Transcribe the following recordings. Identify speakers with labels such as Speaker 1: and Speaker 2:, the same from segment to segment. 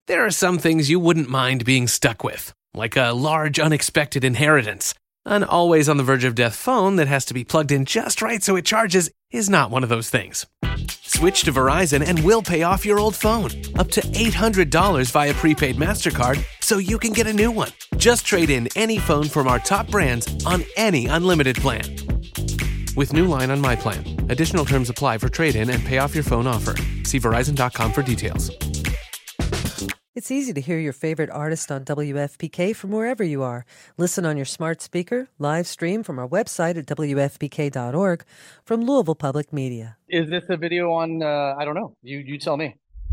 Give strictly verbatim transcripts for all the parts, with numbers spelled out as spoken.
Speaker 1: There are some things you wouldn't mind being stuck with, like a large unexpected inheritance. An always on the verge of death phone that has to be plugged in just right so it charges is not one of those things. Switch to Verizon and we'll pay off your old phone, up to eight hundred dollars via prepaid MasterCard, so you can get a new one. Just trade in any phone from our top brands on any unlimited plan. With new line on My Plan. Additional terms apply for trade-in and pay off your phone offer. See Verizon dot com for details.
Speaker 2: It's easy to hear your favorite artist on W F P K from wherever you are. Listen on your smart speaker, live stream from our website at W F P K dot org, from Louisville Public Media.
Speaker 3: Is this a video on, uh, I don't know, you you tell me.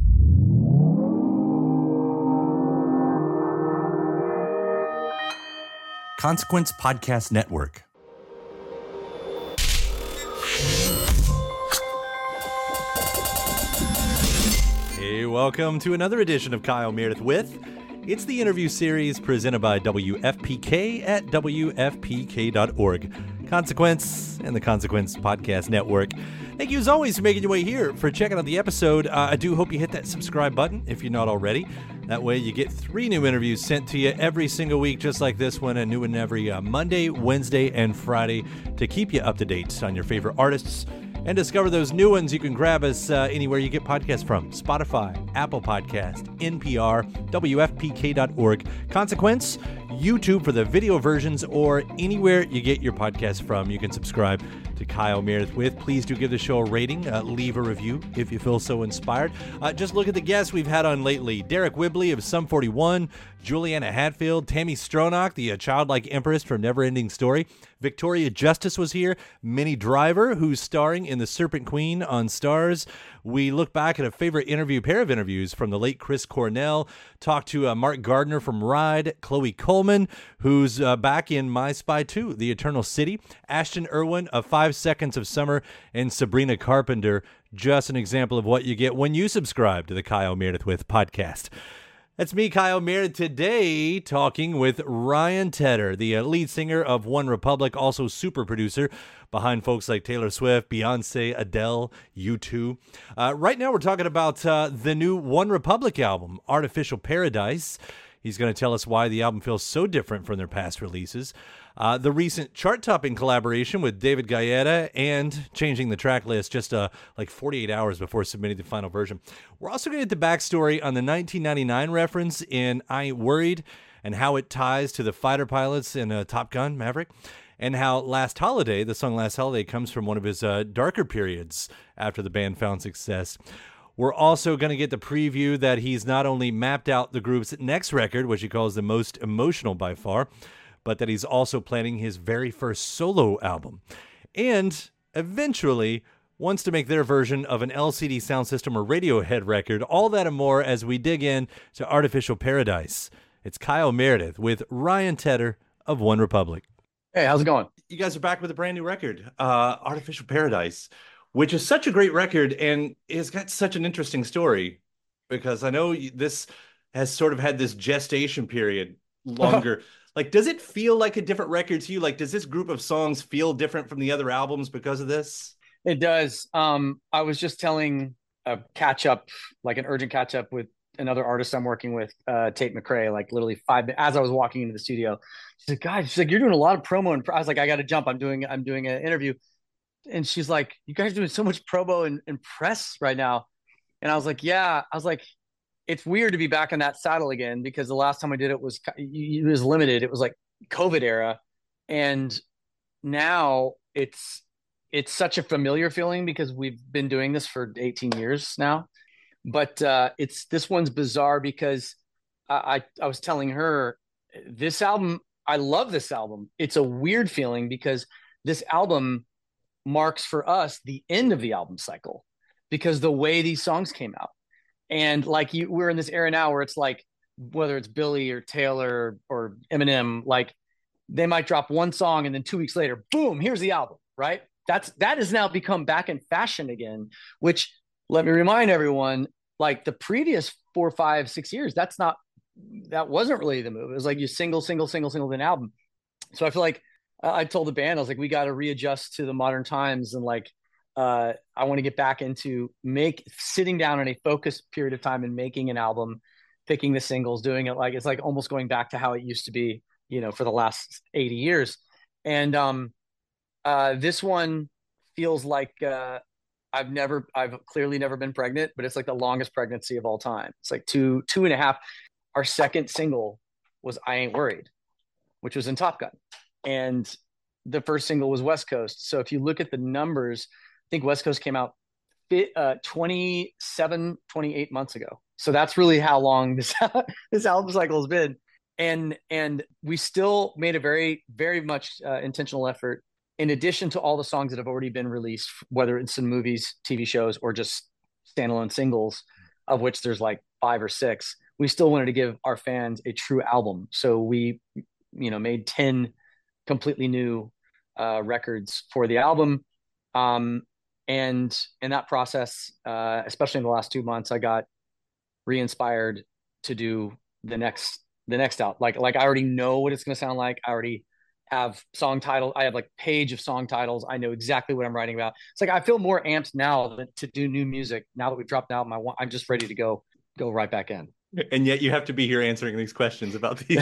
Speaker 4: Consequence Podcast Network. Hey, welcome to another edition of Kyle Meredith With. It's the interview series presented by W F P K at W F P K dot org. Consequence and the Consequence Podcast Network. Thank you as always for making your way here, for checking out the episode. Uh, I do hope you hit that subscribe button if you're not already. That way you get three new interviews sent to you every single week, just like this one, a new one every uh, Monday, Wednesday, and Friday to keep you up to date on your favorite artists. And discover those new ones you can grab us uh, anywhere you get podcasts from. Spotify, Apple Podcast, N P R, W F P K dot org, Consequence, YouTube for the video versions, or anywhere you get your podcasts from. You can subscribe to Kyle Meredith With. Please do give the show a rating. Uh, leave a review if you feel so inspired. Uh, just look at the guests we've had on lately. Derek Whibley of Sum forty-one, Juliana Hatfield, Tammy Stronach, the uh, childlike empress from Neverending Story. Victoria Justice was here. Minnie Driver, who's starring in The Serpent Queen on Stars. We look back at a favorite interview, pair of interviews from the late Chris Cornell. Talked to uh, Mark Gardner from Ride, Chloe Coleman, who's uh, back in My Spy two, The Eternal City, Ashton Irwin of Five Seconds of Summer, and Sabrina Carpenter. Just an example of what you get when you subscribe to the Kyle Meredith With podcast. That's me, Kyle Meredith, today talking with Ryan Tedder, the uh, lead singer of One Republic, also super producer behind folks like Taylor Swift, Beyonce, Adele, U two. Uh, right now we're talking about uh, the new One Republic album, Artificial Paradise. He's going to tell us why the album feels so different from their past releases. Uh, the recent chart-topping collaboration with David Guetta, and changing the track list just uh, like forty-eight hours before submitting the final version. We're also going to get the backstory on the nineteen ninety-nine reference in I Ain't Worried, and how it ties to the fighter pilots in uh, Top Gun Maverick, and how Last Holiday, the song Last Holiday, comes from one of his uh, darker periods after the band found success. We're also going to get the preview that he's not only mapped out the group's next record, which he calls the most emotional by far, but that he's also planning his very first solo album. And eventually wants to make their version of an L C D sound system or Radiohead record. All that and more as we dig in to Artificial Paradise. It's Kyle Meredith with Ryan Tedder of One Republic.
Speaker 3: Hey, how's it going?
Speaker 4: You guys are back with a brand new record, uh, Artificial Paradise, which is such a great record, and it's got such an interesting story, because I know this has sort of had this gestation period longer. Like, does it feel like a different record to you? Like, does this group of songs feel different from the other albums because of this?
Speaker 3: It does. Um, I was just telling a catch up, like an urgent catch up with another artist I'm working with, uh, Tate McRae, like literally five minutes as I was walking into the studio. She's like, God, she's like, you're doing a lot of promo. And I was like, I got to jump. I'm doing, I'm doing an interview. And she's like, you guys are doing so much promo and, and press right now. And I was like, yeah, I was like, it's weird to be back in that saddle again, because the last time I did it was, it was limited. It was like COVID era. And now it's, it's such a familiar feeling because we've been doing this for eighteen years now. But uh, it's, this one's bizarre because I, I, I was telling her this album, I love this album. It's a weird feeling because this album marks for us the end of the album cycle, because the way these songs came out. And like you, we're in this era now where it's like, whether it's Billy or Taylor or Eminem, like they might drop one song and then two weeks later, boom, here's the album, right? That's, that has now become back in fashion again, which, let me remind everyone, like the previous four, five, six years, that's not, that wasn't really the move. It was like you single, single, single, single, then album. So I feel like uh, I told the band, I was like, we got to readjust to the modern times. And like, uh, I want to get back into make sitting down in a focused period of time and making an album picking the singles, doing it like it's like almost going back to how it used to be, you know, for the last eighty years. And um, uh, this one feels like uh, I've never, I've clearly never been pregnant, but it's like the longest pregnancy of all time. It's like two, two and a half. Our second single was I Ain't Worried, which was in Top Gun. And the first single was West Coast. So if you look at the numbers, I think West Coast came out uh, twenty-seven, twenty-eight months ago. So that's really how long this, this album cycle has been. And, and we still made a very, very much uh, intentional effort in addition to all the songs that have already been released, whether it's in movies, T V shows, or just standalone singles, of which there's like five or six. We still wanted to give our fans a true album. So we, you know, made ten completely new uh, records for the album. Um, and in that process, uh, especially in the last two months, I got re-inspired to do the next, the next out. Like, like I already know what it's going to sound like. I already have song title. I have like page of song titles. I know exactly what I'm writing about. It's like, I feel more amped now to do new music. Now that we've dropped out, my, I'm just ready to go, go right back in.
Speaker 4: And yet you have to be here answering these questions about these.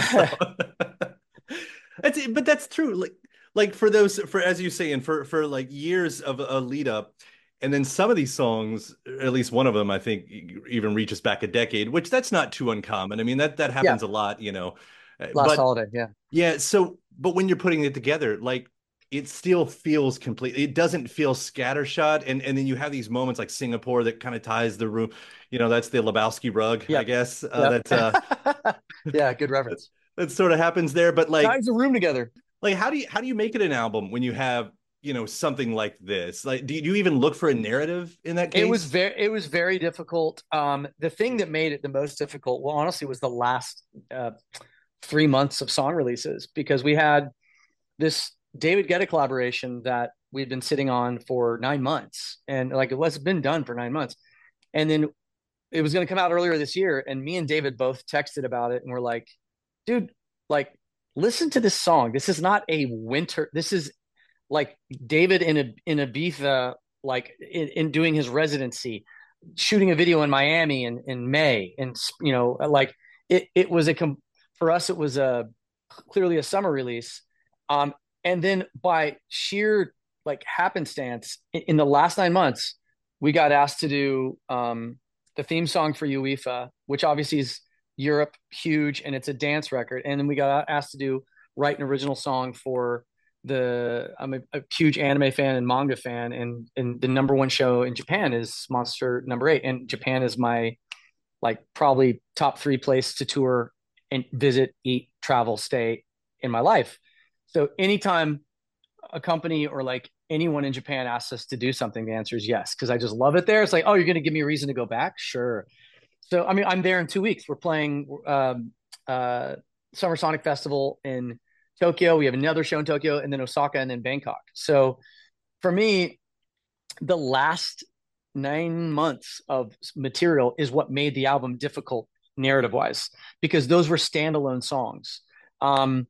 Speaker 4: That's but that's true. Like, like for those, for, as you say, and for, for like years of a lead up, and then some of these songs, at least one of them, I think even reaches back a decade, which that's not too uncommon. I mean, that, that happens yeah. a lot, you know.
Speaker 3: Last
Speaker 4: but,
Speaker 3: holiday. Yeah.
Speaker 4: Yeah. So, but when you're putting it together, like, it still feels complete. It doesn't feel scattershot. And, and then you have these moments like Singapore that kind of ties the room. You know, that's the Lebowski rug, yep. I guess. Uh,
Speaker 3: yep.
Speaker 4: That's uh,
Speaker 3: yeah, good reference.
Speaker 4: That, that sort of happens there. But like,
Speaker 3: ties the room together.
Speaker 4: Like, how do you how do you make it an album when you have, you know, something like this? Like, do you, do you even look for a narrative in that case?
Speaker 3: It was very it was very difficult. Um, the thing that made it the most difficult, well, honestly, was the last uh, three months of song releases, because we had this David Guetta collaboration that we'd been sitting on for nine months, and like it was been done for nine months, and then it was going to come out earlier this year, and me and David both texted about it, and we're like, dude, like, listen to this song. This is not a winter. This is like David in a in Ibiza, like in, in doing his residency, shooting a video in Miami in in May, and you know, like it it was a for us it was a clearly a summer release. Um, And then by sheer like happenstance, in, in the last nine months, we got asked to do um, the theme song for UEFA, which obviously is Europe huge, and it's a dance record. And then we got asked to do write an original song for the. I'm a, a huge anime fan and manga fan, and and the number one show in Japan is Monster Number Eight, and Japan is my like probably top three place to tour and visit, eat, travel, stay in my life. So anytime a company or like anyone in Japan asks us to do something, the answer is yes, because I just love it there. It's like, oh, you're going to give me a reason to go back? Sure. So, I mean, I'm there in two weeks. We're playing um, uh, Summer Sonic Festival in Tokyo. We have another show in Tokyo, and then Osaka, and then Bangkok. So for me, the last nine months of material is what made the album difficult narrative-wise, because those were standalone songs. Um,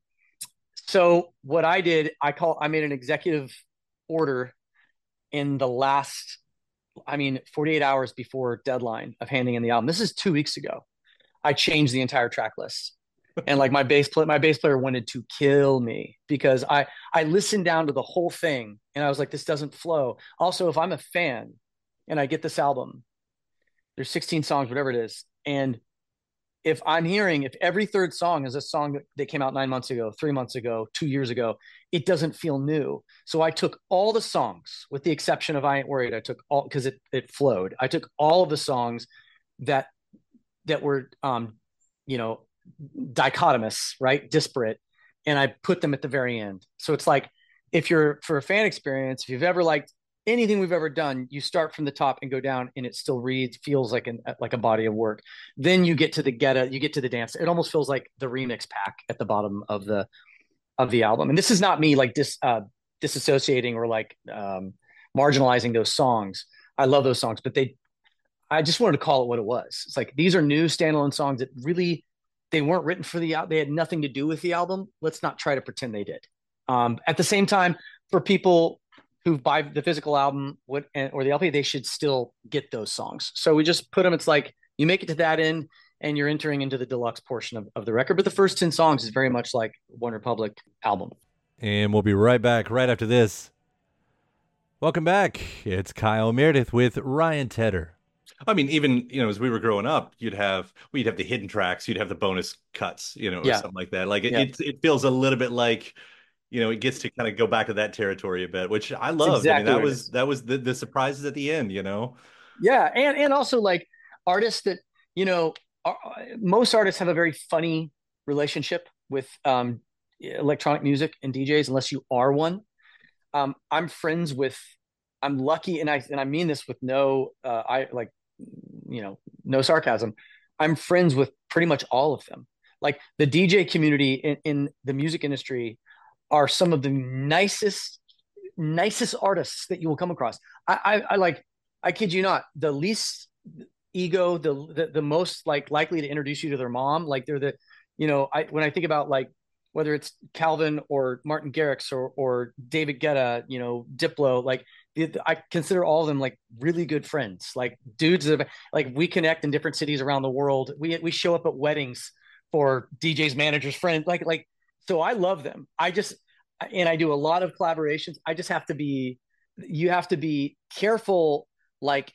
Speaker 3: So what I did, I call, I made an executive order in the last, I mean, forty-eight hours before deadline of handing in the album. This is two weeks ago. I changed the entire track list. And like my bass player, my bass player wanted to kill me, because I, I listened down to the whole thing and I was like, this doesn't flow. Also, if I'm a fan and I get this album, there's sixteen songs, whatever it is. And if I'm hearing, if every third song is a song that came out nine months ago, three months ago, two years ago, it doesn't feel new. So I took all the songs, with the exception of I Ain't Worried. I took all, because it it flowed. I took all of the songs that that were, um, you know, dichotomous, right, disparate, and I put them at the very end. So it's like, if you're, for a fan experience, if you've ever liked anything we've ever done, you start from the top and go down, and it still reads, feels like an like a body of work. Then you get to the Guetta, you get to the dance. It almost feels like the remix pack at the bottom of the of the album. And this is not me like dis uh, disassociating or like um, marginalizing those songs. I love those songs, but they, I just wanted to call it what it was. It's like, these are new standalone songs that really, they weren't written for the album. They had nothing to do with the album. Let's not try to pretend they did. Um, at the same time, for people who buy the physical album what, or the L P, they should still get those songs. So we just put them, it's like, you make it to that end, and you're entering into the deluxe portion of, of the record. But the first ten songs is very much like One Republic album.
Speaker 4: And we'll be right back right after this. Welcome back. It's Kyle Meredith with Ryan Tedder.
Speaker 5: I mean, even, you know, as we were growing up, you'd have, well, you'd have the hidden tracks, you'd have the bonus cuts, you know, or
Speaker 3: Yeah.
Speaker 5: something like that. Like it,
Speaker 3: Yeah.
Speaker 5: it, it feels a little bit like, you know, it gets to kind of go back to that territory a bit, which I loved.
Speaker 3: exactly
Speaker 5: I mean, that
Speaker 3: what it
Speaker 5: was,
Speaker 3: is.
Speaker 5: that was the, the surprises at the end, you know?
Speaker 3: Yeah. And, and also like artists that, you know, are, most artists have a very funny relationship with um, electronic music and D Js, unless you are one. Um, I'm friends with, I'm lucky, and I and I mean this with no, uh, I like, you know, no sarcasm. I'm friends with pretty much all of them. Like the D J community in, in the music industry are some of the nicest, nicest artists that you will come across. I, I, I like, I kid you not, the least ego, the, the the most like likely to introduce you to their mom. Like they're the, you know, I when I think about like whether it's Calvin or Martin Garrix or or David Guetta, you know, Diplo, like I consider all of them like really good friends, like dudes that like we connect in different cities around the world. We we show up at weddings for D Js, managers, friends, like like so I love them. I just and I do a lot of collaborations. I just have to be you have to be careful like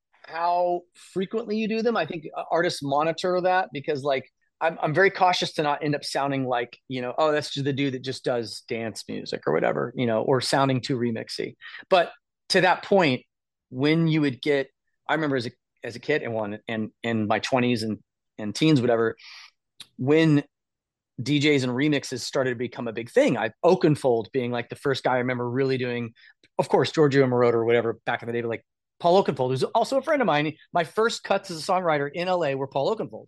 Speaker 3: how frequently you do them. I think artists monitor that because like I'm, I'm very cautious to not end up sounding like, you know, oh, that's just the dude that just does dance music or whatever, you know, or sounding too remixy. But to that point, when you would get, I remember as a, as a kid and one and in my twenties and, and teens, whatever, when D Js and remixes started to become a big thing, I Oakenfold being like the first guy I remember really doing, of course, Giorgio Moroder or whatever back in the day, but like Paul Oakenfold, who's also a friend of mine. My first cuts as a songwriter in L A were Paul Oakenfold.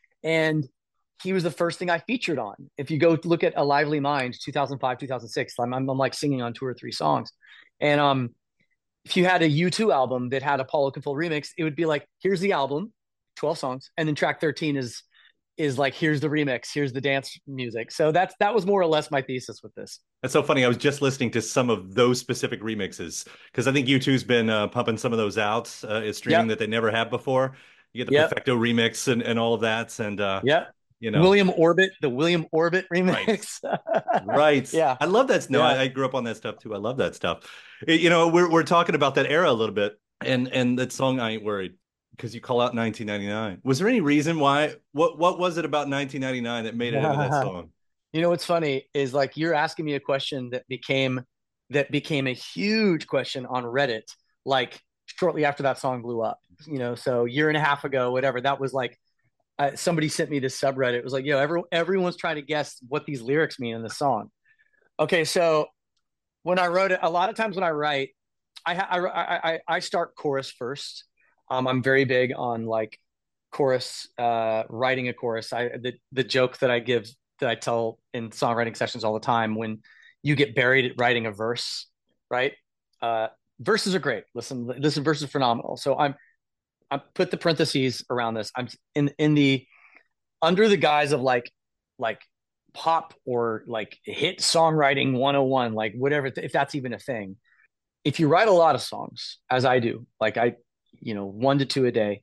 Speaker 3: And he was the first thing I featured on. If you go look at A Lively Mind, two thousand five, two thousand six, I'm, I'm, I'm like singing on two or three songs. And um, if you had a U two album that had a Paul Oakenfold remix, it would be like, here's the album, twelve songs. And then track thirteen is, is like, here's the remix, here's the dance music. So that's, that was more or less my thesis with this.
Speaker 5: That's so funny. I was just listening to some of those specific remixes because I think U two's been uh, pumping some of those out uh, at streaming
Speaker 3: Yep.
Speaker 5: that they never have before. You get the
Speaker 3: Yep.
Speaker 5: Perfecto remix and, and all of that. And, uh,
Speaker 3: yeah.
Speaker 5: You know,
Speaker 3: William Orbit, the William Orbit remix.
Speaker 5: Right. right.
Speaker 3: Yeah.
Speaker 5: I love that. No,
Speaker 3: yeah.
Speaker 5: I, I grew up on that stuff too. I love that stuff. It, you know, we're we're talking about that era a little bit, and and that song "I Ain't Worried" because you call out nineteen ninety-nine. Was there any reason why? What what was it about nineteen ninety-nine that made it into that song?
Speaker 3: You know what's funny is like you're asking me a question that became that became a huge question on Reddit, like shortly after that song blew up. You know, so a year and a half ago, whatever. That was like. Uh, somebody sent me this subreddit. It was like, yo, every, everyone's trying to guess what these lyrics mean in the song. Okay, so when I wrote it, a lot of times when I write, I I I, I start chorus first. Um, I'm very big on like chorus, uh, writing a chorus. I the the joke that I give that I tell in songwriting sessions all the time when you get buried at writing a verse, right? Uh, verses are great. Listen, listen, verses are phenomenal. So I'm I put the parentheses around this. I'm in in the under the guise of like like pop or like hit songwriting one oh one, like whatever, if that's even a thing. If you write a lot of songs, as I do, like I, you know, one to two a day,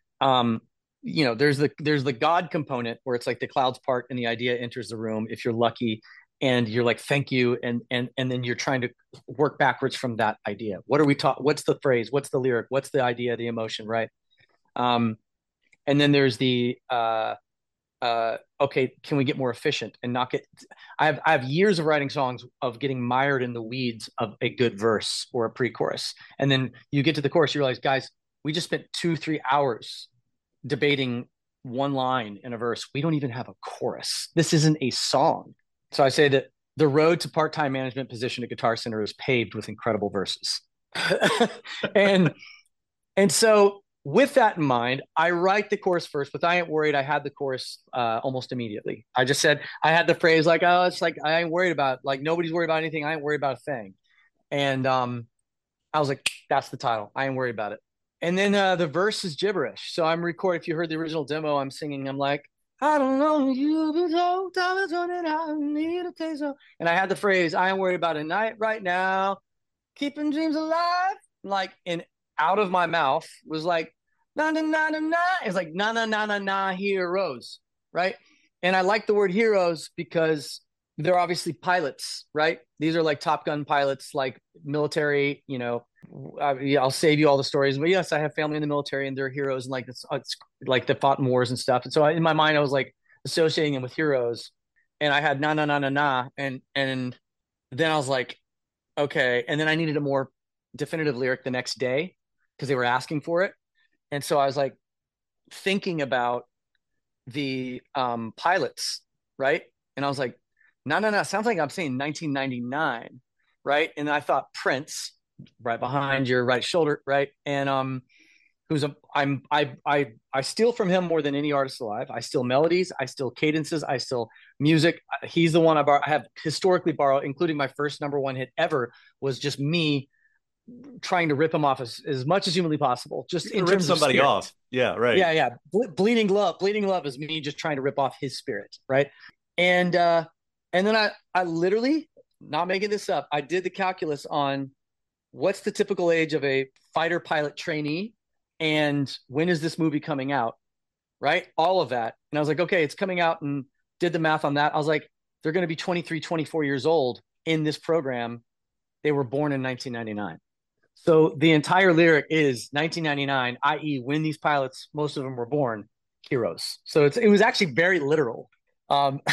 Speaker 3: um, you know, there's the there's the God component where it's like the clouds part and the idea enters the room if you're lucky, and you're like, thank you, and and and then you're trying to work backwards from that idea. What are we talking? What's the phrase? What's the lyric? What's the idea? The emotion, right? Um, and then there's the uh, uh, okay, can we get more efficient and not get? I have I have years of writing songs of getting mired in the weeds of a good verse or a pre-chorus, and then you get to the chorus, you realize, guys, we just spent two three hours debating one line in a verse. We don't even have a chorus. This isn't a song. So I say that the road to part-time management position at Guitar Center is paved with incredible verses. and and so with that in mind, I write the chorus first, but I ain't worried. I had the chorus uh, almost immediately. I just said, I had the phrase like, oh, it's like, I ain't worried about, like, nobody's worried about anything. I ain't worried about a thing. And um, I was like, that's the title. I ain't worried about it. And then uh, the verse is gibberish. So I'm recording, if you heard the original demo, I'm singing, I'm like, I don't know, you've been told, dollars on it, I need a taste of. And I had the phrase, I ain't worried about a night right now, keeping dreams alive. Like, and out of my mouth was like, na na na na na. It's like na na na na na heroes, right? And I like the word heroes because they're obviously pilots, right? These are like Top Gun pilots, like military. You know, I, I'll save you all the stories, but yes, I have family in the military, and they're heroes, and like it's, it's like they fought in wars and stuff. And so I, in my mind, I was like associating them with heroes, and I had na na na na na, and and then I was like, okay, and then I needed a more definitive lyric the next day because they were asking for it, and so I was like thinking about the um pilots, right? And I was like, no, no, no, sounds like I'm saying nineteen ninety-nine, right? And I thought Prince, right behind your right shoulder, right? And um, who's a I'm I I I steal from him more than any artist alive. I steal melodies, I steal cadences, I steal music. He's the one I, bar- I have historically borrowed, including my first number one hit ever was just me trying to rip him off as, as much as humanly possible, just in
Speaker 5: Rip
Speaker 3: terms
Speaker 5: somebody
Speaker 3: of spirit.
Speaker 5: off. Yeah, right.
Speaker 3: Yeah, yeah. Ble- bleeding love, bleeding love is me just trying to rip off his spirit, right? And uh, and then I I literally, not making this up, I did the calculus on what's the typical age of a fighter pilot trainee, and when is this movie coming out, right? All of that, and I was like, okay, it's coming out, and did the math on that. I was like, they're going to be twenty-three, twenty-four years old in this program. They were born in nineteen ninety-nine. So the entire lyric is nineteen ninety-nine, that is, when these pilots, most of them were born, heroes. So it's it was actually very literal. Um,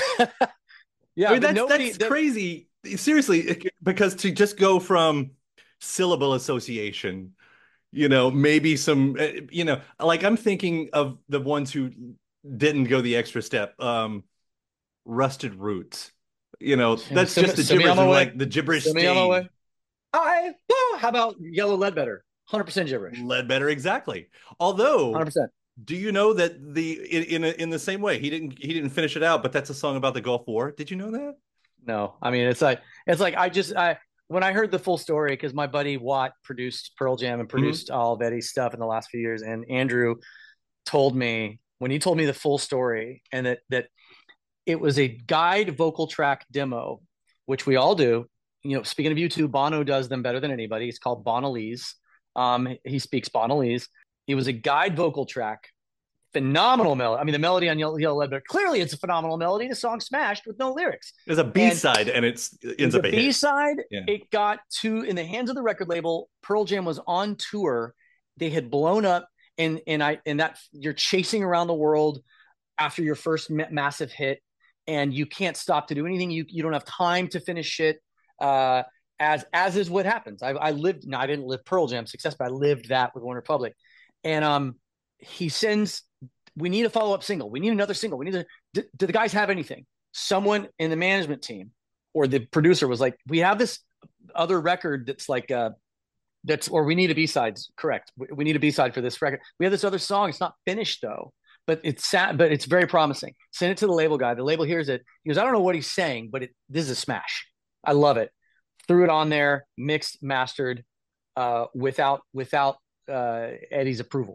Speaker 3: yeah,
Speaker 5: I mean,
Speaker 3: but
Speaker 5: that's
Speaker 3: nobody.
Speaker 5: that's
Speaker 3: that-
Speaker 5: crazy. Seriously, because to just go from syllable association, you know, maybe some, uh, you know, like I'm thinking of the ones who didn't go the extra step. Um, Rusted Roots. You know, that's
Speaker 3: Send-
Speaker 5: just the
Speaker 3: send me
Speaker 5: gibberish
Speaker 3: on my
Speaker 5: of
Speaker 3: way.
Speaker 5: like the gibberish
Speaker 3: Send me on my
Speaker 5: stage.
Speaker 3: way. I, oh, how about Yellow Ledbetter? one hundred percent gibberish.
Speaker 5: Ledbetter, exactly. Although,
Speaker 3: one hundred percent.
Speaker 5: do you know that the in in, a, in the same way he didn't he didn't finish it out, but that's a song about the Gulf War. Did you know that?
Speaker 3: No, I mean it's like it's like I just I when I heard the full story because my buddy Watt produced Pearl Jam and produced mm-hmm. all of Eddie's stuff in the last few years, and Andrew told me when he told me the full story and that that it was a guide vocal track demo, which we all do. You know, speaking of YouTube, Bono does them better than anybody. It's called Bonalese. Um, he speaks Bonalese. It was a guide vocal track. Phenomenal melody. I mean, the melody on Yellow, Yellow Ledbetter, clearly it's a phenomenal melody. The song smashed with no lyrics.
Speaker 5: There's a B-side and, and it's it ends up a
Speaker 3: B-side.
Speaker 5: Yeah.
Speaker 3: It got to, in the hands of the record label, Pearl Jam was on tour. They had blown up and, and I, and that you're chasing around the world after your first massive hit and you can't stop to do anything. You, you don't have time to finish shit. Uh, as, as is what happens. I, I lived, no, I didn't live Pearl Jam success, but I lived that with One Republic. And, um, he sends, we need a follow-up single. We need another single. We need to, do, do the guys have anything? Someone in the management team or the producer was like, we have this other record that's like, uh, that's, or we need a B-sides. Correct. We, we need a B-side for this record. We have this other song. It's not finished though, but it's sad, but it's very promising. Send it to the label guy. The label hears it. He goes, I don't know what he's saying, but it, this is a smash. I love it. Threw it on there, mixed, mastered, uh, without, without, uh, Eddie's approval.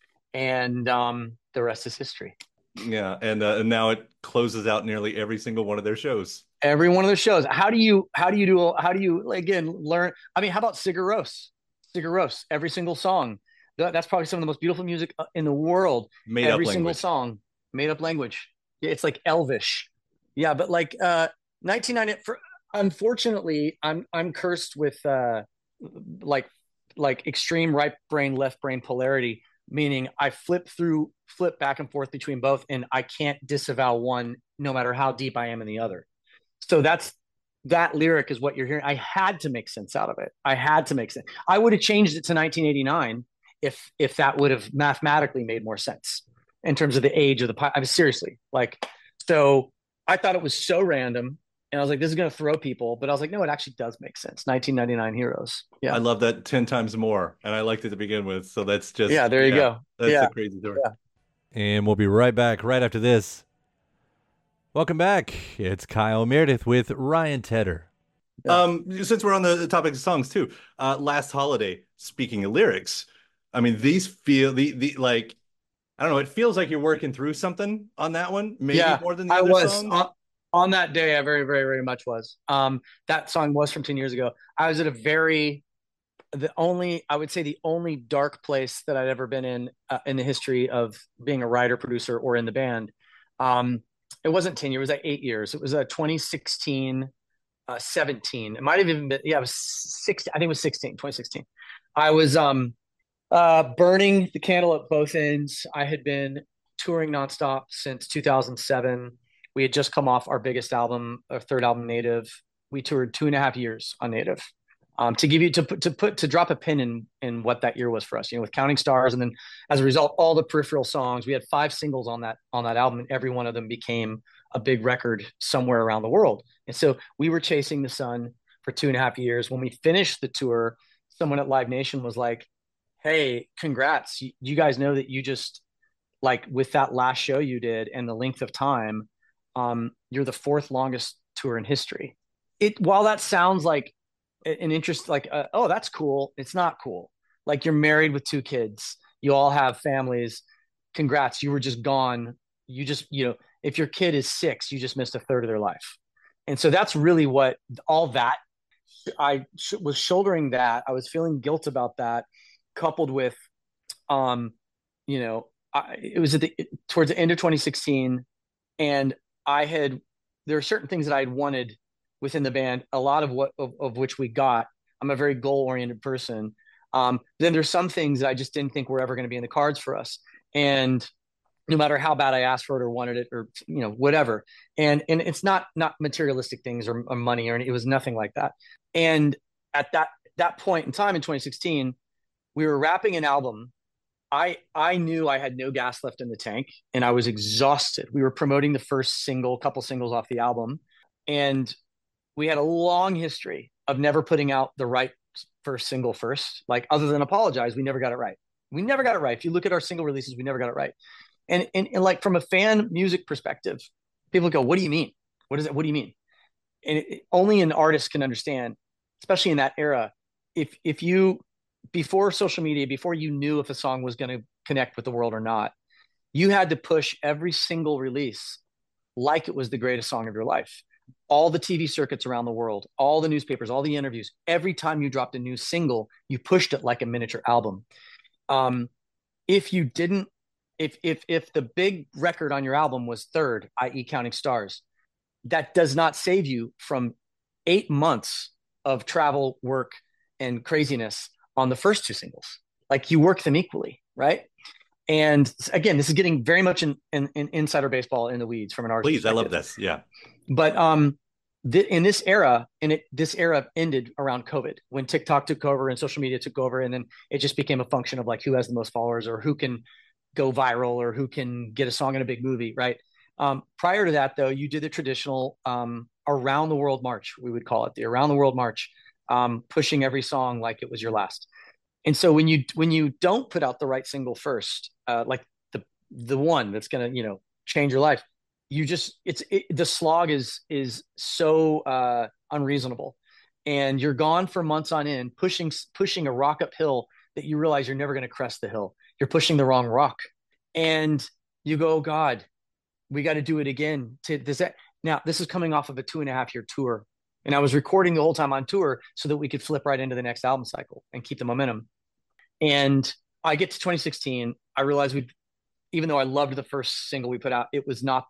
Speaker 3: And, um, the rest is history.
Speaker 5: Yeah, and uh, and now it closes out nearly every single one of their shows.
Speaker 3: Every one of their shows. How do you how do you do how do you again learn? I mean, how about Sigur Rós? Sigur Rós, every single song. That's probably some of the most beautiful music in the world.
Speaker 5: Made
Speaker 3: every
Speaker 5: up
Speaker 3: single
Speaker 5: language.
Speaker 3: song, made up language. Yeah, it's like Elvish. Yeah, but like uh, nineteen ninety. For, unfortunately, I'm I'm cursed with uh, like like extreme right brain left brain polarity. Meaning I flip through, flip back and forth between both, and I can't disavow one no matter how deep I am in the other. So that's, that lyric is what you're hearing. I had to make sense out of it. I had to make sense. I would have changed it to nineteen eighty-nine if if that would have mathematically made more sense in terms of the age of the, I mean, seriously. Like, so I thought it was so random. And I was like, this is going to throw people. But I was like, no, it actually does make sense. nineteen ninety-nine Heroes. Yeah.
Speaker 5: I love that ten times more. And I liked it to begin with. So that's just.
Speaker 3: Yeah, there you
Speaker 5: yeah,
Speaker 3: go.
Speaker 5: That's
Speaker 3: yeah.
Speaker 5: a crazy story.
Speaker 3: Yeah.
Speaker 4: And we'll be right back right after this. Welcome back. It's Kyle Meredith with Ryan Tedder.
Speaker 5: Yeah. Um, since we're on the topic of songs too, uh, Last Holiday, speaking of lyrics, I mean, these feel, the, the like, I don't know, it feels like you're working through something on that one. Maybe yeah, more than the
Speaker 3: I
Speaker 5: other
Speaker 3: was.
Speaker 5: songs.
Speaker 3: On- On that day, I very, very, very much was. Um, that song was from ten years ago. I was at a very, the only, I would say the only dark place that I'd ever been in uh, in the history of being a writer, producer, or in the band. Um, it wasn't ten years, it was like eight years. It was a uh, twenty sixteen, uh, seventeen. It might have even been, yeah, it was sixteen. I think it was sixteen, twenty sixteen. I was um, uh, burning the candle at both ends. I had been touring nonstop since two thousand seven. We had just come off our biggest album, our third album, Native. We toured two and a half years on Native. Um, to give you to put to put to drop a pin in in what that year was for us, you know, with Counting Stars, and then as a result, all the peripheral songs. We had five singles on that on that album, and every one of them became a big record somewhere around the world. And so we were chasing the sun for two and a half years. When we finished the tour, someone at Live Nation was like, "Hey, congrats! You, you guys know that you just like with that last show you did and the length of time, um, you're the fourth longest tour in history." It while that sounds like an interest, like uh, oh, that's cool, it's not cool. Like, you're married with two kids, you all have families. Congrats, you were just gone. You just, you know, if your kid is six, you just missed a third of their life. And so that's really what all that I sh- was shouldering. That I was feeling guilt about that, coupled with um you know I, it was at the towards the end of twenty sixteen, and I had there were certain things that I had wanted within the band, a lot of what of, of which we got. I'm a very goal-oriented person. Um, then there's some things that I just didn't think were ever going to be in the cards for us. And no matter how bad I asked for it or wanted it, or, you know, whatever. And, and it's not, not materialistic things or, or money, or anything. It was nothing like that. And at that, that point in time in twenty sixteen, we were wrapping an album. I, I knew I had no gas left in the tank, and I was exhausted. We were promoting the first single, couple singles off the album. And we had a long history of never putting out the right first single first. Like, other than Apologize, we never got it right. We never got it right. If you look at our single releases, we never got it right. And, and, and like, from a fan music perspective, people go, what do you mean? What is it? What do you mean? And it, only an artist can understand, especially in that era. If, if you, before social media, before you knew if a song was going to connect with the world or not, you had to push every single release like it was the greatest song of your life. All the T V circuits around the world, all the newspapers, all the interviews, every time you dropped a new single, you pushed it like a miniature album. Um, if you didn't, if if if the big record on your album was third, that is. Counting Stars, that does not save you from eight months of travel, work, and craziness on the first two singles. Like, you work them equally, right? And again, this is getting very much in, in, in insider baseball in the weeds from an artist.
Speaker 5: Please, I love this. Yeah.
Speaker 3: But um, th- in this era, and it this era ended around COVID, when TikTok took over and social media took over, and then it just became a function of like who has the most followers, or who can go viral, or who can get a song in a big movie, right? Um, prior to that, though, you did the traditional um, around the world march, we would call it the around the world march, um, pushing every song like it was your last. And so when you when you don't put out the right single first, uh, like the the one that's gonna, you know, change your life, you just it's it, the slog is is so uh, unreasonable, and you're gone for months on end, pushing pushing a rock uphill that you realize you're never going to crest the hill. You're pushing the wrong rock, and you go, oh, God, we got to do it again. To this now, this is coming off of a two and a half year tour, and I was recording the whole time on tour so that we could flip right into the next album cycle and keep the momentum. And I get to twenty sixteen, I realized we, even though I loved the first single we put out, it was not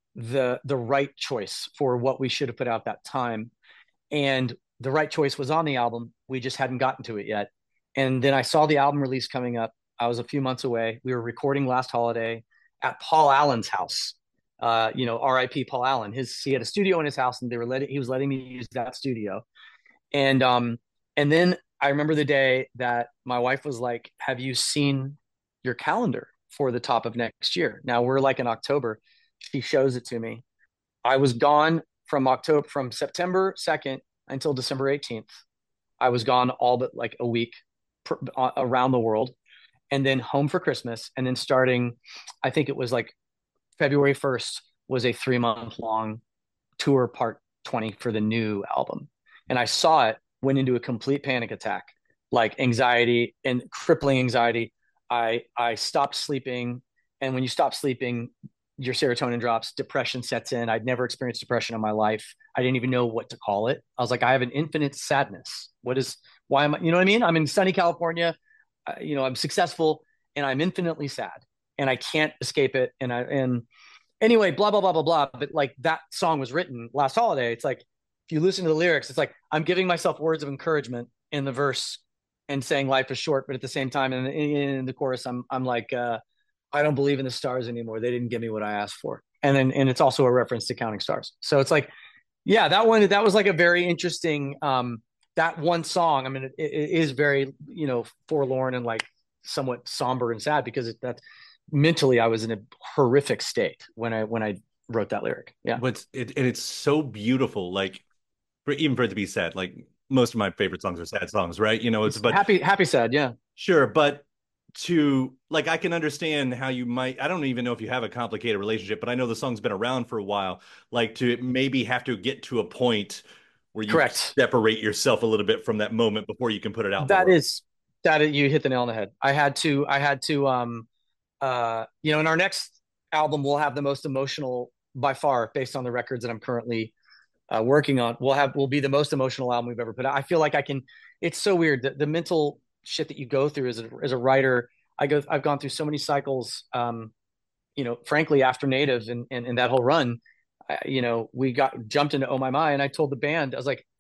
Speaker 3: the the right choice for what we should have put out that time. And the right choice was on the album. We just hadn't gotten to it yet. And then I saw the album release coming up. I was a few months away. We were recording last holiday at Paul Allen's house. Uh, you know, R I P Paul Allen. His he had a studio in his house, and they were letting he was letting me use that studio. And um, and then I remember the day that my wife was like, have you seen your calendar for the top of next year? Now we're like in October. She shows it to me. I was gone from October, from September second until December eighteenth. I was gone all but like a week pr- around the world, and then home for Christmas. And then starting, I think it was like February first was a three month long tour, part twenty for the new album. And I saw it, went into a complete panic attack, like anxiety and crippling anxiety. I, I stopped sleeping. And when you stop sleeping, your serotonin drops, depression sets in. I'd never experienced depression in my life. I didn't even know what to call it. I was like, I have an infinite sadness. What is, Why am I, you know what I mean? I'm in sunny California, uh, you know, I'm successful and I'm infinitely sad and I can't escape it. And I, and anyway, blah, blah, blah, blah, blah. But like that song was written last holiday. It's like, if you listen to the lyrics, it's like, I'm giving myself words of encouragement in the verse and saying life is short. But at the same time, in, in, in the chorus, I'm, I'm like, uh, I don't believe in the stars anymore. They didn't give me what I asked for. And then, and it's also a reference to Counting Stars. So it's like, yeah, that one, that was like a very interesting, um, that one song. I mean, it, it is very, you know, forlorn and like somewhat somber and sad because it, that mentally I was in a horrific state when I, when I wrote that lyric. Yeah.
Speaker 5: But it, and it's so beautiful. Like for, even for it to be sad, like most of my favorite songs are sad songs, right? You know, it's,
Speaker 3: it's
Speaker 5: but
Speaker 3: happy, happy, sad. Yeah.
Speaker 5: Sure. But to like, I can understand how you might, I don't even know if you have a complicated relationship, but I know the song's been around for a while, like to maybe have to get to a point where you
Speaker 3: Correct.
Speaker 5: separate yourself a little bit from that moment before you can put it out.
Speaker 3: That is, that is, you hit the nail on the head. I had to, I had to, um, uh, you know, in our next album, we'll have the most emotional by far based on the records that I'm currently uh, working on. We'll have, will be the most emotional album we've ever put out. I feel like I can, it's so weird that the mental shit that you go through as a, as a writer. I go, I've gone through so many cycles, um, you know, frankly, after Native and, and, and that whole run, uh, you know, we got jumped into Oh My My, and I told the band, I was like,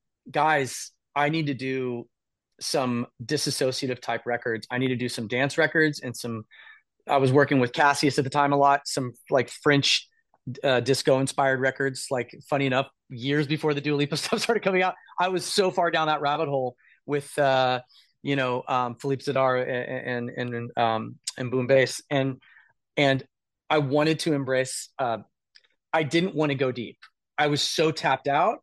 Speaker 3: guys, I need to do some disassociative type records. I need to do some dance records and some, I was working with Cassius at the time a lot, some like French uh, disco inspired records. Like funny enough, years before the Dua Lipa stuff started coming out, I was so far down that rabbit hole with, uh, you know, um, Philippe Zadar and, and, and, um, and Boom Bass. And, and I wanted to embrace, uh, I didn't want to go deep. I was so tapped out.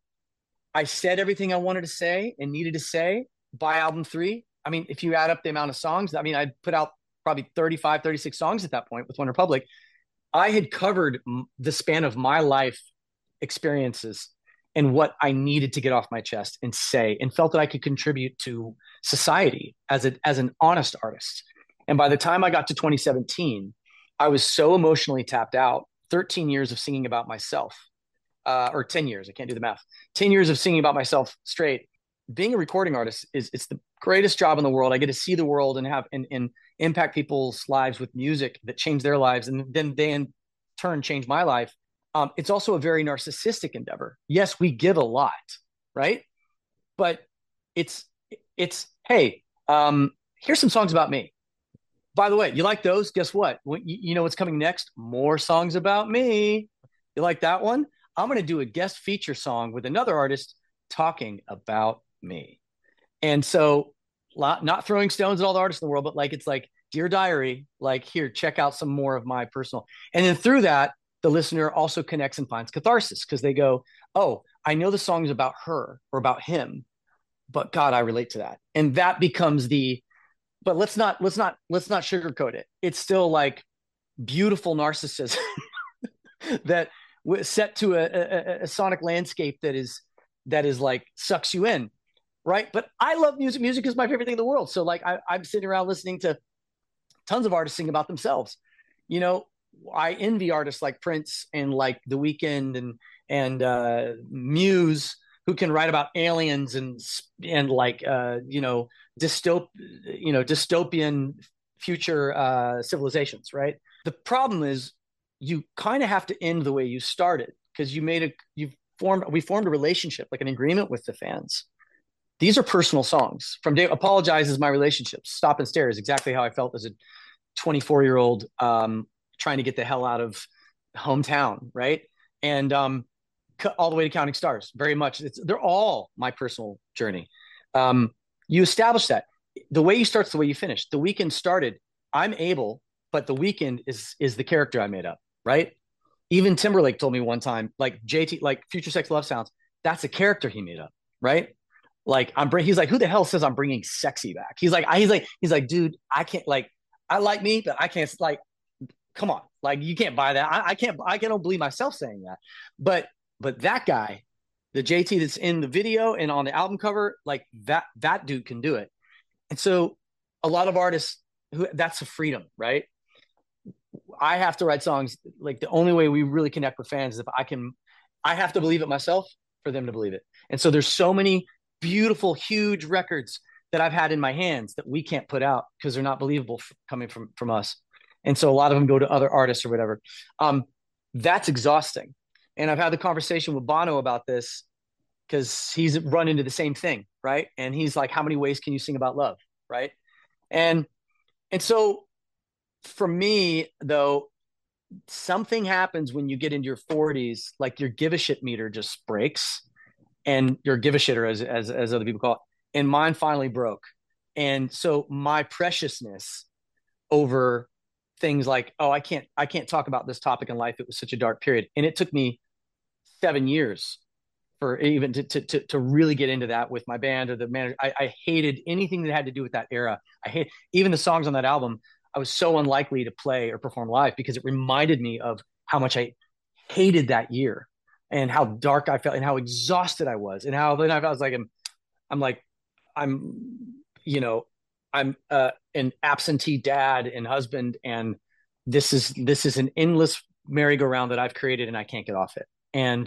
Speaker 3: I said everything I wanted to say and needed to say by album three. I mean, if you add up the amount of songs, I mean, I put out probably thirty-five, thirty-six songs at that point with One Republic. I had covered the span of my life experiences and what I needed to get off my chest and say, and felt that I could contribute to society as a, as an honest artist. And by the time I got to twenty seventeen, I was so emotionally tapped out, thirteen years of singing about myself, uh, or ten years, I can't do the math, ten years of singing about myself straight. Being a recording artist is, it's the greatest job in the world. I get to see the world and have, and, and impact people's lives with music that change their lives. And then they in turn change my life. Um, it's also a very narcissistic endeavor. Yes, we give a lot, right? But it's, it's, hey, um, here's some songs about me. By the way, you like those? Guess what? When, you, you know what's coming next? More songs about me. You like that one? I'm going to do a guest feature song with another artist talking about me. And so not throwing stones at all the artists in the world, but like, it's like, Dear Diary, like here, check out some more of my personal. And then through that, the listener also connects and finds catharsis because they go, oh, I know the song is about her or about him, but God, I relate to that. And that becomes the, but let's not, let's not, let's not sugarcoat it. It's still like beautiful narcissism that set to a, a, a sonic landscape that is, that is like sucks you in. Right. But I love music. Music is my favorite thing in the world. So like I, I'm sitting around listening to tons of artists sing about themselves. You know, I envy artists like Prince and like The Weeknd and, and uh, Muse, who can write about aliens and, and like, uh, you know, dystop, you know, dystopian future uh, civilizations. Right. The problem is you kind of have to end the way you started because you made a, you've formed, we formed a relationship, like an agreement with the fans. These are personal songs. From Day Apologize is my relationship. Stop and Stare is exactly how I felt as a twenty-four year old um, trying to get the hell out of hometown, right? And um, all the way to Counting Stars, very much. It's, they're all my personal journey. Um, you establish that. The way you start's the way you finish. The Weeknd started, I'm able, but The Weeknd is is the character I made up, right? Even Timberlake told me one time, like J T, like Future Sex Love Sounds, that's a character he made up, right? Like I'm bring, he's like, who the hell says I'm bringing sexy back? He's like, I, he's like, he's like, dude, I can't like, I like me, but I can't like, come on, like you can't buy that. I, I can't, I can't believe myself saying that. But, but that guy, the J T that's in the video and on the album cover, like that, that dude can do it. And so a lot of artists who that's a freedom, right? I have to write songs. Like the only way we really connect with fans is if I can, I have to believe it myself for them to believe it. And so there's so many beautiful, huge records that I've had in my hands that we can't put out because they're not believable f- coming from from us. And so a lot of them go to other artists or whatever. Um, that's exhausting. And I've had the conversation with Bono about this because he's run into the same thing, right? And he's like, how many ways can you sing about love, right? And and so for me, though, something happens when you get into your forties, like your give a shit meter just breaks, and your give a shitter, as as as other people call it, and mine finally broke. And so my preciousness over things like, oh, I can't I can't talk about this topic in life. It was such a dark period, and it took me seven years for even to to to, to really get into that with my band or the manager. I, I hated anything that had to do with that era. I hate even the songs on that album. I was so unlikely to play or perform live because it reminded me of how much I hated that year and how dark I felt and how exhausted I was and how then I was like, I'm, I'm like, I'm, you know, I'm uh, an absentee dad and husband, and this is this is an endless merry-go-round that I've created, and I can't get off it. And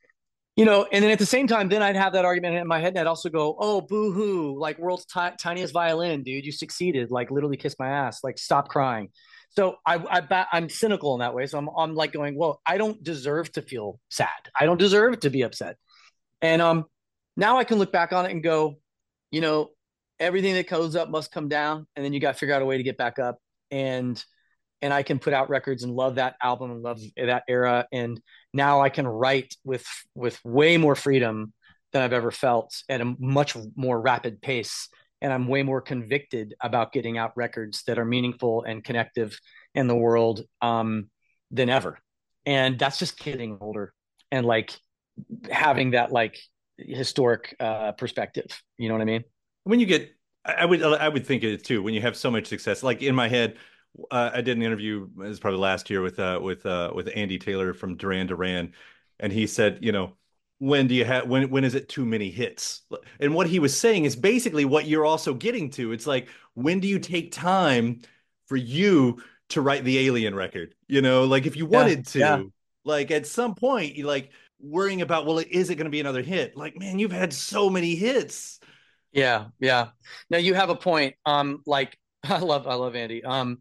Speaker 3: you know, and then at the same time, then I'd have that argument in my head, and I'd also go, "Oh, boo-hoo! Like world's t- tiniest violin, dude, you succeeded! Like literally kiss my ass! Like stop crying." So I, I, I'm cynical in that way. So I'm, I'm like going, "Well, I don't deserve to feel sad. I don't deserve to be upset." And um, now I can look back on it and go, you know, everything that goes up must come down, and then you got to figure out a way to get back up. And and I can put out records and love that album and love that era. And now I can write with with way more freedom than I've ever felt at a much more rapid pace. And I'm way more convicted about getting out records that are meaningful and connective in the world um, than ever. And that's just getting older and like having that like historic uh, perspective. You know what I mean?
Speaker 5: When you get, I would, I would think it too. When you have so much success, like in my head, uh, I did an interview. It was probably last year with, uh, with, uh, with Andy Taylor from Duran Duran, and he said, you know, when do you have when when is it too many hits? And what he was saying is basically what you're also getting to. It's like, when do you take time for you to write the Alien record? You know, like if you wanted
Speaker 3: yeah,
Speaker 5: to,
Speaker 3: yeah.
Speaker 5: like at some point, you like worrying about, well, is it going to be another hit? Like, man, you've had so many hits.
Speaker 3: Yeah, yeah. Now you have a point. Um, like I love I love Andy. Um,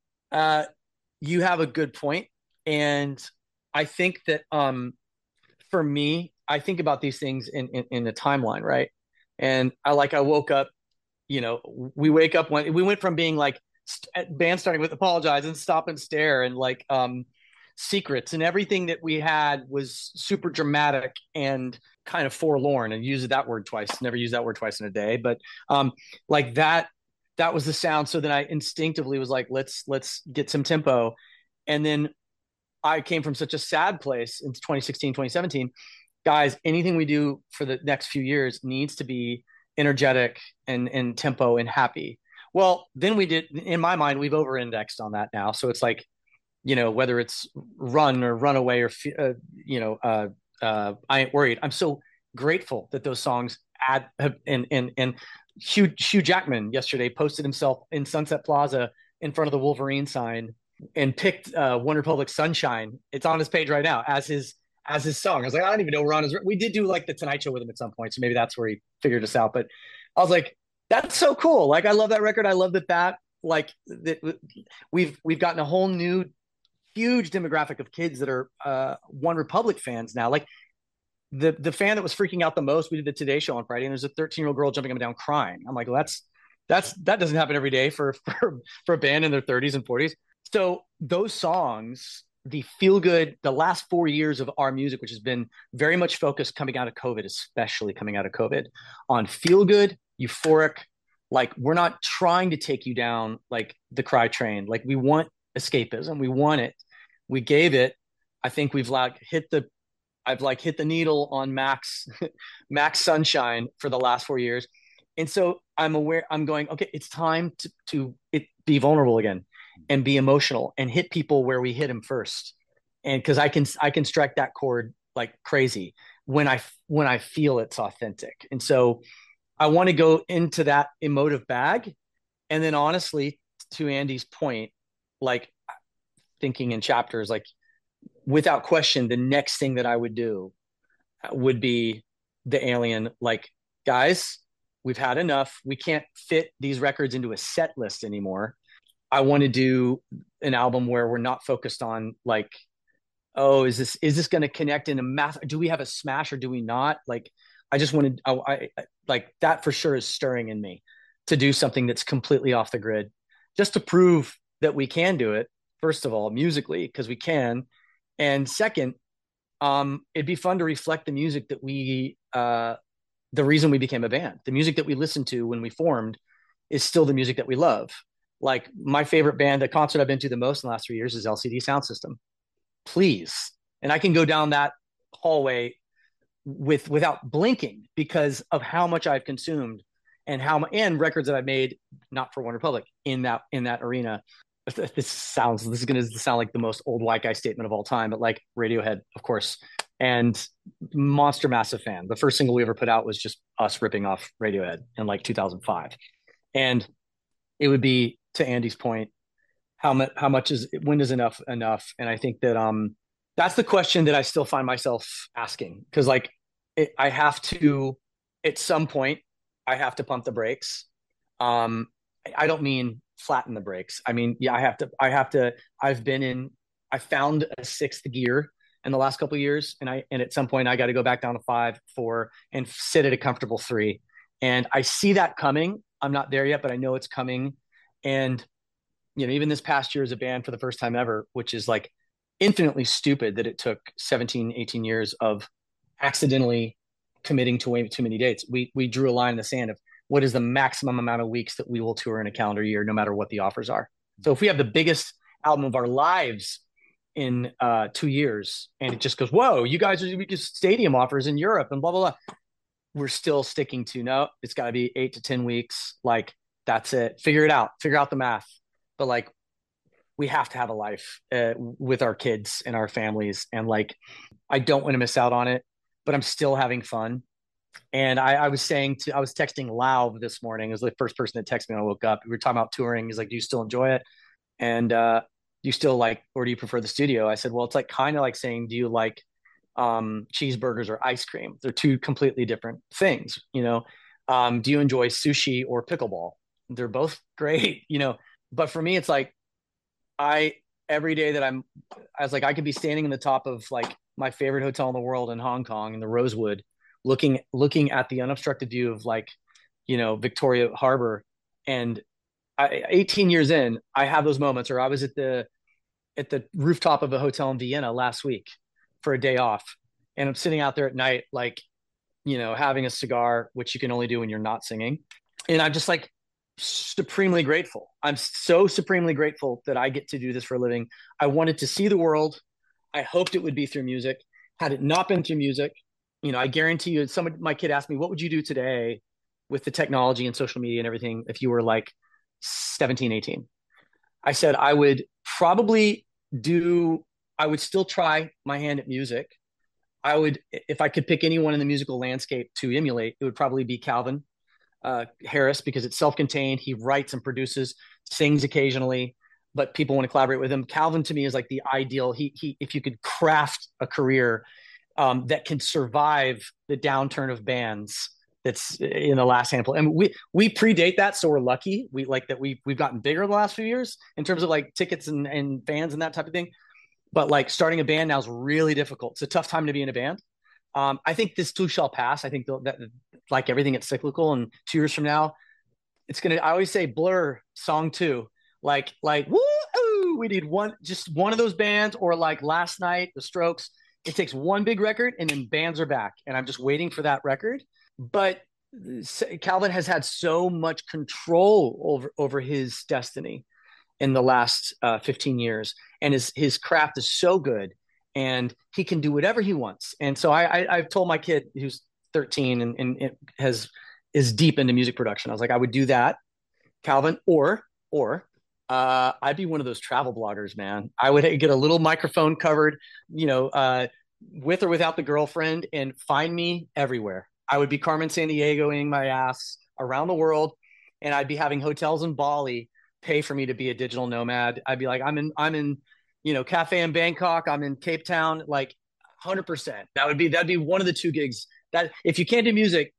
Speaker 3: uh, you have a good point, and I think that um, for me, I think about these things in in, in the timeline, right? And I like I woke up, you know, we wake up when we went from being like st- band starting with Apologize and Stop and Stare and like um secrets, and everything that we had was super dramatic and kind of forlorn, and use that word twice, never use that word twice in a day, but um like that that was the sound. So then I instinctively was like, let's let's get some tempo. And then I came from such a sad place in twenty sixteen, twenty seventeen. Guys, anything we do for the next few years needs to be energetic and, and tempo and happy. Well, then we did, in my mind, we've over indexed on that now. So it's like, you know, whether it's Run or Runaway or, uh, you know, uh, uh, I Ain't Worried. I'm so grateful that those songs add, have, and, and, and Hugh, Hugh Jackman yesterday posted himself in Sunset Plaza in front of the Wolverine sign and picked uh, One Republic Sunshine. It's on his page right now as his as his song. I was like, I don't even know we're on his. We did do like the Tonight Show with him at some point, so maybe that's where he figured us out. But I was like, that's so cool. Like, I love that record. I love that that like that we've we've gotten a whole new huge demographic of kids that are uh, One Republic fans now. Like the the fan that was freaking out the most, we did the Today Show on Friday, and there's a thirteen year old girl jumping up and down crying. I'm like, well, that's that's that doesn't happen every day for for for a band in their thirties and forties. So those songs, the feel good, the last four years of our music, which has been very much focused coming out of COVID, especially coming out of COVID, on feel good, euphoric. Like, we're not trying to take you down like the Cry Train. Like, we want escapism. We want it. We gave it. I think we've like hit the, I've like hit the needle on Max, Max Sunshine for the last four years. And so I'm aware, I'm going, okay, it's time to, to it, be vulnerable again and be emotional and hit people where we hit them first. And cause I can, I can strike that chord like crazy when I, when I feel it's authentic. And so I want to go into that emotive bag. And then honestly, to Andy's point, like thinking in chapters, like without question, the next thing that I would do would be the Alien, like guys, we've had enough. We can't fit these records into a set list anymore. I want to do an album where we're not focused on like, oh, is this is this going to connect in a math? Do we have a smash or do we not? Like, I just wanted, I, I like that for sure is stirring in me to do something that's completely off the grid, just to prove that we can do it. First of all, musically, because we can, and second, um, it'd be fun to reflect the music that we, uh, the reason we became a band, the music that we listened to when we formed, is still the music that we love. Like my favorite band, the concert I've been to the most in the last three years is L C D Soundsystem. Please, and I can go down that hallway with without blinking because of how much I've consumed and how and records that I've made, not for One Republic, in that in that arena. This sounds this is going to sound like the most old white guy statement of all time, but like Radiohead, of course, and Monster Massive fan. The first single we ever put out was just us ripping off Radiohead in like two thousand five, and it would be, to Andy's point, how much how much is when is enough enough? And I think that um that's the question that I still find myself asking, because like it, I have to at some point I have to pump the brakes. Um, I don't mean flatten the brakes. I mean, yeah, I have to, I have to, I've been in, I found a sixth gear in the last couple of years. And I, and at some point I got to go back down to five, four and sit at a comfortable three. And I see that coming. I'm not there yet, but I know it's coming. And, you know, even this past year as a band for the first time ever, which is like infinitely stupid that it took seventeen, eighteen years of accidentally committing to way too many dates. We, we drew a line in the sand of, what is the maximum amount of weeks that we will tour in a calendar year, no matter what the offers are. So if we have the biggest album of our lives in uh, two years and it just goes, whoa, you guys are we stadium offers in Europe and blah, blah, blah. We're still sticking to, no, it's got to be eight to ten weeks. Like, that's it. Figure it out. Figure out the math. But like, we have to have a life uh, with our kids and our families. And like, I don't want to miss out on it, but I'm still having fun. And I, I was saying to, I was texting Lau this morning. It was the first person that texted me when I woke up. We were talking about touring. He's like, do you still enjoy it? And uh, do you still like, or do you prefer the studio? I said, well, it's like kind of like saying, do you like um, cheeseburgers or ice cream? They're two completely different things. You know, um, do you enjoy sushi or pickleball? They're both great, you know, but for me, it's like, I, every day that I'm, I was like, I could be standing in the top of like my favorite hotel in the world in Hong Kong in the Rosewood, looking looking at the unobstructed view of like, you know, Victoria Harbor. And I, eighteen years in, I have those moments. Or I was at the at the rooftop of a hotel in Vienna last week for a day off, and I'm sitting out there at night, like, you know, having a cigar, which you can only do when you're not singing. And I'm just like supremely grateful. I'm so supremely grateful that I get to do this for a living. I wanted to see the world. I hoped it would be through music. Had it not been through music, you know, I guarantee you, some of my kid asked me, what would you do today with the technology and social media and everything if you were like seventeen, eighteen? I said, I would probably do, I would still try my hand at music. I would, if I could pick anyone in the musical landscape to emulate, it would probably be Calvin uh, Harris, because it's self-contained. He writes and produces, sings occasionally, but people want to collaborate with him. Calvin to me is like the ideal. He, he, if you could craft a career Um, that can survive the downturn of bands that's in the last handful. And we we predate that, so we're lucky. We like that we we've gotten bigger the last few years in terms of like tickets and, and fans and that type of thing. But like starting a band now is really difficult. It's a tough time to be in a band. Um, I think this too shall pass. I think that like everything, it's cyclical. And two years from now, it's gonna. I always say Blur song two, like like woo, we need one, just one of those bands, or like Last Night, The Strokes. It takes one big record and then bands are back. And I'm just waiting for that record. But Calvin has had so much control over, over his destiny in the last uh, fifteen years. And his, his craft is so good and he can do whatever he wants. And so I, I, I've told my kid who's thirteen and, and has, is deep into music production. I was like, I would do that, Calvin, or, or, Uh, I'd be one of those travel bloggers, man. I would get a little microphone covered, you know, uh, with or without the girlfriend, and find me everywhere. I would be Carmen Sandiegoing my ass around the world, and I'd be having hotels in Bali pay for me to be a digital nomad. I'd be like, I'm in, I'm in, you know, cafe in Bangkok. I'm in Cape Town, like one hundred percent. That would be, that'd be one of the two gigs that if you can't do music,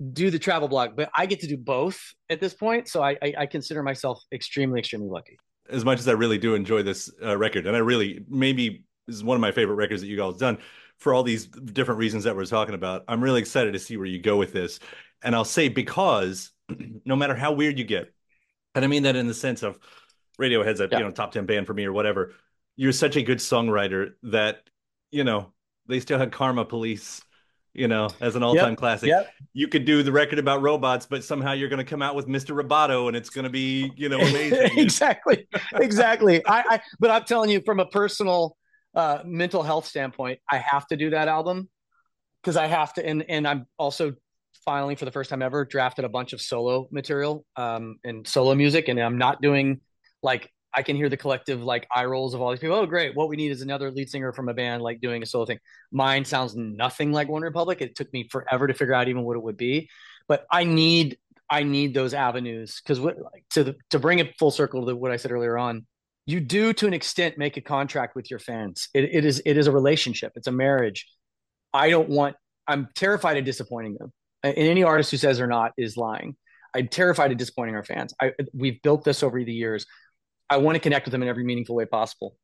Speaker 3: do the travel blog, but I get to do both at this point. So I, I, I consider myself extremely, extremely lucky.
Speaker 5: As much as I really do enjoy this uh, record, and I really, maybe this is one of my favorite records that you guys have done for all these different reasons that we're talking about. I'm really excited to see where you go with this. And I'll say, because no matter how weird you get, and I mean that in the sense of Radiohead's a yeah. you know top ten band for me or whatever, you're such a good songwriter that, you know, they still had Karma Police, you know, as an all-time yep. classic. Yep. You could do the record about robots, but somehow you're going to come out with Mister Roboto and it's going to be, you know, amazing.
Speaker 3: exactly. Exactly. I, I, but I'm telling you, from a personal uh, mental health standpoint, I have to do that album because I have to. And, and I'm also finally, for the first time ever, drafted a bunch of solo material um, and solo music. And I'm not doing like, I can hear the collective like eye rolls of all these people. Oh, great. What we need is another lead singer from a band like doing a solo thing. Mine sounds nothing like One Republic. It took me forever to figure out even what it would be. But I need I need those avenues because like, to the, to bring it full circle to what I said earlier on, you do to an extent make a contract with your fans. It, it is it is a relationship. It's a marriage. I don't want. I'm terrified of disappointing them. And any artist who says they're not is lying. I'm terrified of disappointing our fans. I, we've built this over the years. I want to connect with them in every meaningful way possible.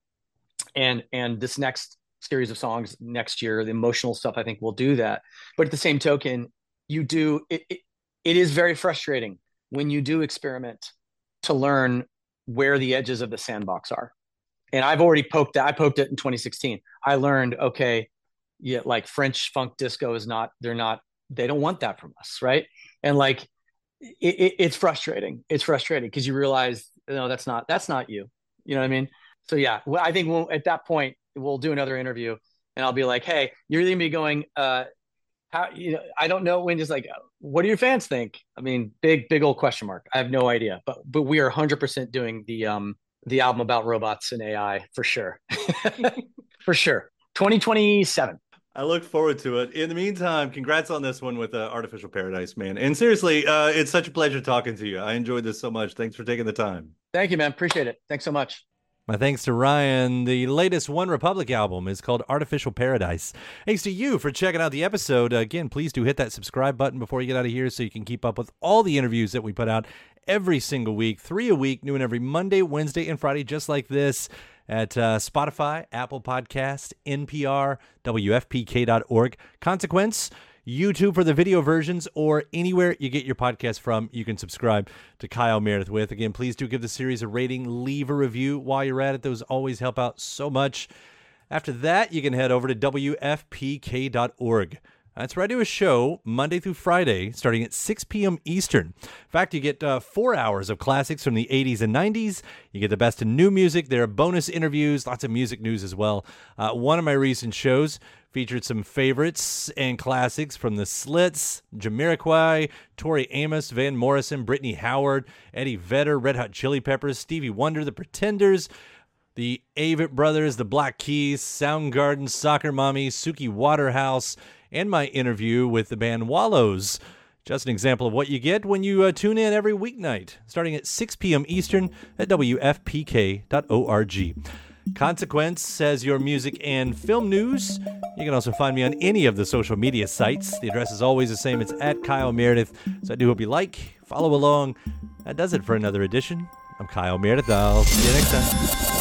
Speaker 3: And and this next series of songs next year, the emotional stuff, I think will do that. But at the same token, you do, it, it, it is very frustrating when you do experiment to learn where the edges of the sandbox are. And I've already poked that. I poked it in twenty sixteen. I learned, okay, yeah, like French funk disco is not, they're not, they don't want that from us. Right. And like, it, it, it's frustrating. It's frustrating because you realize, no, that's not, that's not you. You know what I mean? So yeah, well, I think we'll, at that point, we'll do another interview and I'll be like, hey, you're going to be going, uh, how, you know, I don't know when, just like, what do your fans think? I mean, big, big old question mark. I have no idea, but, but we are one hundred percent doing the, um, the album about robots and A I for sure. For sure. twenty twenty-seven.
Speaker 5: I look forward to it. In the meantime, congrats on this one with uh, Artificial Paradise, man. And seriously, uh, it's such a pleasure talking to you. I enjoyed this so much. Thanks for taking the time.
Speaker 3: Thank you, man. Appreciate it. Thanks so much.
Speaker 4: My thanks to Ryan. The latest One Republic album is called Artificial Paradise. Thanks to you for checking out the episode. Again, please do hit that subscribe button before you get out of here so you can keep up with all the interviews that we put out every single week, three a week, new and every Monday, Wednesday, and Friday, just like this, at uh, Spotify, Apple Podcast, N P R, W F P K dot org. Consequence, YouTube for the video versions, or anywhere you get your podcast from, you can subscribe to Kyle Meredith With. Again, please do give the series a rating, leave a review while you're at it. Those always help out so much. After that, you can head over to W F P K dot org. That's where I do a show Monday through Friday, starting at six p.m. Eastern. In fact, you get uh, four hours of classics from the eighties and nineties. You get the best of new music. There are bonus interviews, lots of music news as well. Uh, one of my recent shows featured some favorites and classics from the Slits, Jamiroquai, Tori Amos, Van Morrison, Brittany Howard, Eddie Vedder, Red Hot Chili Peppers, Stevie Wonder, The Pretenders, the Avett Brothers, the Black Keys, Soundgarden, Soccer Mommy, Suki Waterhouse, and my interview with the band Wallows. Just an example of what you get when you uh, tune in every weeknight, starting at six p.m. Eastern at W F P K dot org. Consequence says your music and film news. You can also find me on any of the social media sites. The address is always the same. It's at Kyle Meredith. So I do hope you like, follow along. That does it for another edition. I'm Kyle Meredith. I'll see you next time.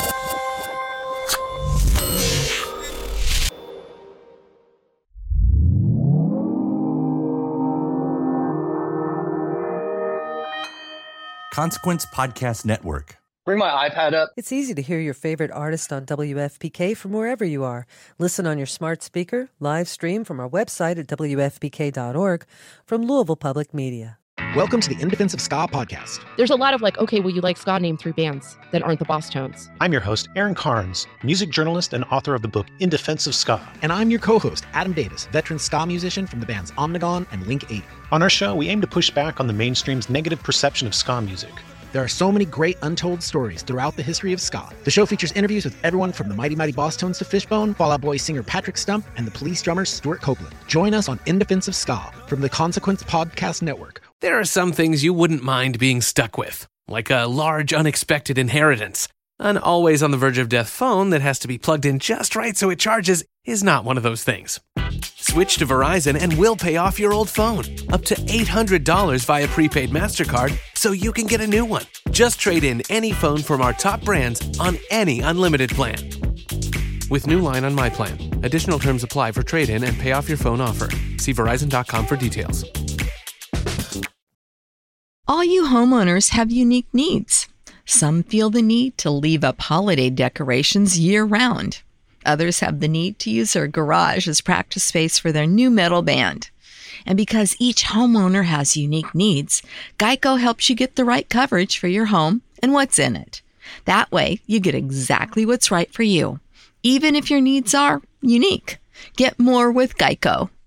Speaker 4: Consequence Podcast Network.
Speaker 3: Bring my iPad up.
Speaker 2: It's easy to hear your favorite artist on W F P K from wherever you are. Listen on your smart speaker, live stream from our website at W F P K dot org, from Louisville Public Media.
Speaker 6: Welcome to the In Defense of Ska podcast.
Speaker 7: There's a lot of like, okay, well, you like ska, name three bands that aren't the Boss Tones.
Speaker 6: I'm your host, Aaron Carnes, music journalist and author of the book In Defense of Ska. And I'm your co-host, Adam Davis, veteran ska musician from the bands Omnigone and Link eight. On our show, we aim to push back on the mainstream's negative perception of ska music. There are so many great untold stories throughout the history of ska. The show features interviews with everyone from the Mighty Mighty Boss Tones to Fishbone, Fall Out Boy singer Patrick Stump, and the Police drummer Stuart Copeland. Join us on In Defense of Ska from the Consequence Podcast Network.
Speaker 1: There are some things you wouldn't mind being stuck with, like a large unexpected inheritance. An always on the verge of death phone that has to be plugged in just right so it charges is not one of those things. Switch to Verizon and we'll pay off your old phone. Up to eight hundred dollars via prepaid MasterCard, so you can get a new one. Just trade in any phone from our top brands on any unlimited plan. With new line on My Plan. Additional terms apply for trade-in and pay off your phone offer. See Verizon dot com for details.
Speaker 8: All you homeowners have unique needs. Some feel the need to leave up holiday decorations year-round. Others have the need to use their garage as practice space for their new metal band. And because each homeowner has unique needs, Geico helps you get the right coverage for your home and what's in it. That way, you get exactly what's right for you, even if your needs are unique. Get more with Geico.